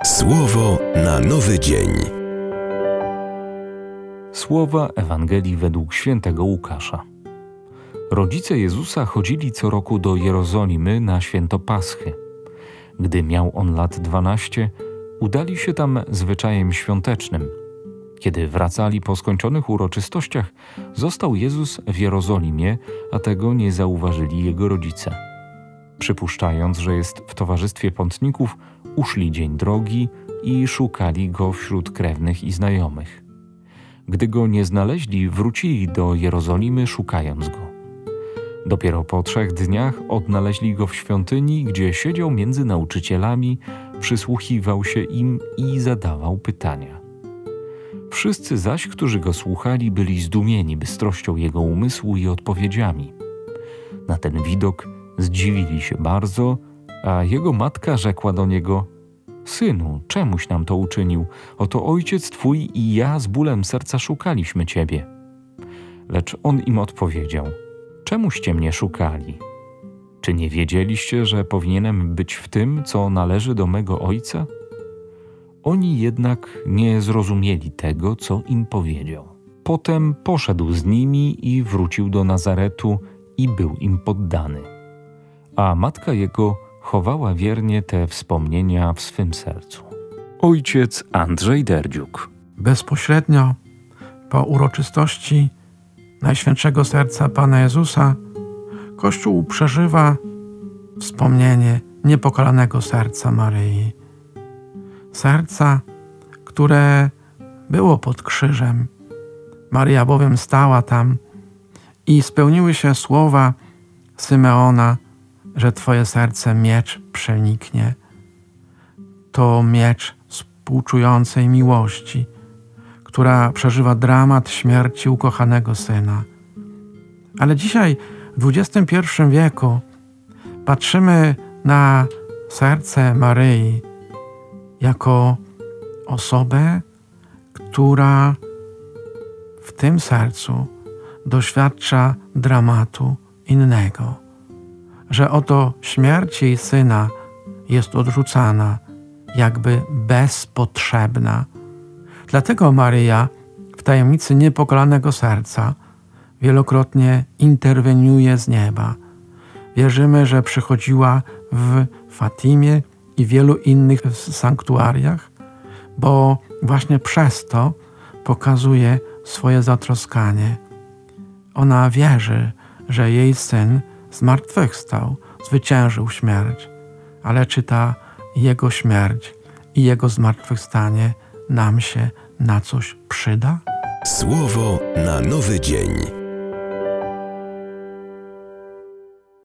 Słowo na nowy dzień. Słowa Ewangelii według świętego Łukasza. Rodzice Jezusa chodzili co roku do Jerozolimy na święto Paschy. Gdy miał on lat 12, udali się tam zwyczajem świątecznym. Kiedy wracali po skończonych uroczystościach, został Jezus w Jerozolimie, a tego nie zauważyli jego rodzice. Przypuszczając, że jest w towarzystwie pątników, uszli dzień drogi i szukali go wśród krewnych i znajomych. Gdy go nie znaleźli, wrócili do Jerozolimy, szukając go. Dopiero po 3 dniach odnaleźli go w świątyni, gdzie siedział między nauczycielami, przysłuchiwał się im i zadawał pytania. Wszyscy zaś, którzy go słuchali, byli zdumieni bystrością jego umysłu i odpowiedziami. Na ten widok zdziwili się bardzo, a jego matka rzekła do niego: „Synu, czemuś nam to uczynił? Oto ojciec twój i ja z bólem serca szukaliśmy ciebie”. Lecz on im odpowiedział: „Czemuście mnie szukali? Czy nie wiedzieliście, że powinienem być w tym, co należy do mego ojca?” Oni jednak nie zrozumieli tego, co im powiedział. Potem poszedł z nimi i wrócił do Nazaretu i był im poddany. A matka jego chowała wiernie te wspomnienia w swym sercu. Ojciec Andrzej Derdziuk. Bezpośrednio po uroczystości Najświętszego Serca Pana Jezusa Kościół przeżywa wspomnienie niepokalanego serca Maryi. Serca, które było pod krzyżem. Maryja bowiem stała tam i spełniły się słowa Symeona, że Twoje serce miecz przeniknie. To miecz współczującej miłości, która przeżywa dramat śmierci ukochanego syna. Ale dzisiaj, w XXI wieku, patrzymy na serce Maryi jako osobę, która w tym sercu doświadcza dramatu innego. Że oto śmierć jej syna jest odrzucana, jakby bezpotrzebna. Dlatego Maryja w tajemnicy niepokalanego serca wielokrotnie interweniuje z nieba. Wierzymy, że przychodziła w Fatimie i wielu innych sanktuariach, bo właśnie przez to pokazuje swoje zatroskanie. Ona wierzy, że jej syn zmartwychwstał, zwyciężył śmierć, ale czy ta jego śmierć i jego zmartwychwstanie nam się na coś przyda? Słowo na nowy dzień.